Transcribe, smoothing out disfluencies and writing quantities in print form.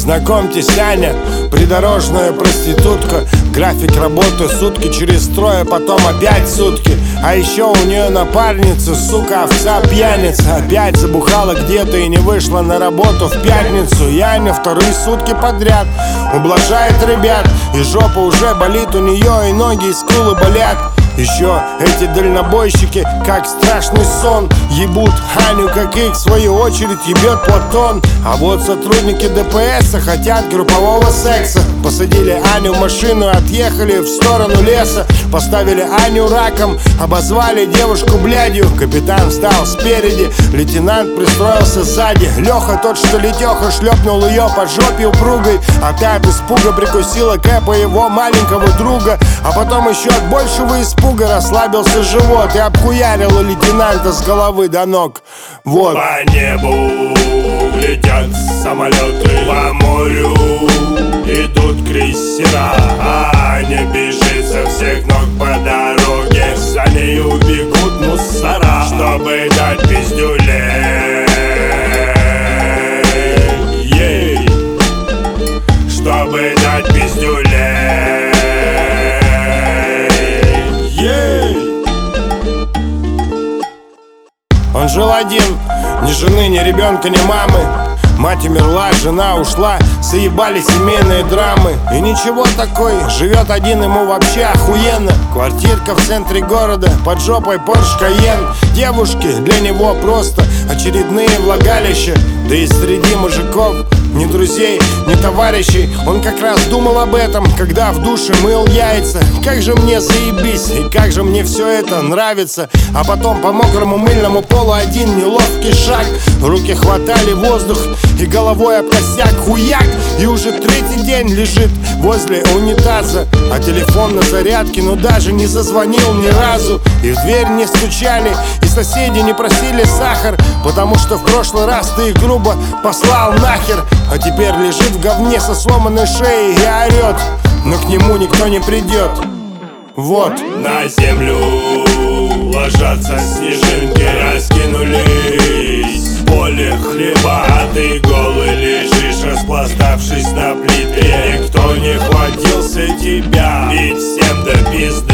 Знакомьтесь, Аня, придорожная проститутка. График работы сутки через трое, потом опять сутки. А еще у нее напарница, сука, овца пьяница. Опять забухала где-то и не вышла на работу в пятницу. И Аня вторые сутки подряд ублажает ребят, и жопа уже болит у нее, и ноги и скулы болят. Еще эти дальнобойщики, как страшный сон, ебут Аню, как их в свою очередь ебет Платон. А вот сотрудники ДПС хотят группового секса. Посадили Аню в машину и отъехали в сторону леса. Поставили Аню раком, обозвали девушку блядью. Капитан встал спереди, лейтенант пристроился сзади. Леха, тот что Летеха, шлепнул ее по жопе упругой. Опять испуга прикусила Кэпа, его маленького друга. А потом еще от большего испуга расслабился живот и обхуярил лейтенанта с головы до ног. Вот. По небу летят самолеты, по морю идут крейсера. Аня бежит со всех ног по дороге, за нею бегут мусора, чтобы дать пиздюлей. Ей, чтобы дать пиздюлей. Он жил один, ни жены, ни ребенка, ни мамы. Мать умерла, жена ушла, заебали семейные драмы. И ничего такой, живет один, ему вообще охуенно. Квартирка в центре города, под жопой Porsche Cayenne. Девушки для него просто очередные влагалища. Да и среди мужиков ни друзей, ни товарищей. Он как раз думал об этом, когда в душе мыл яйца. Как же мне заебись, и как же мне все это нравится. А потом по мокрому мыльному полу один неловкий шаг. Руки хватали воздух и головой об косяк хуяк. И уже третий день лежит возле унитаза. А телефон на зарядке, но даже не зазвонил ни разу. И в дверь не стучали, и соседи не просили сахар, потому что в прошлый раз ты их грубо послал нахер. А теперь лежит в говне со сломанной шеей и орет, но к нему никто не придет. Вот. На землю ложатся снежинки, раскинулись в поле хлеба. А ты голый лежишь, распластавшись на плите. Никто не хватился тебя, ведь всем до пизды.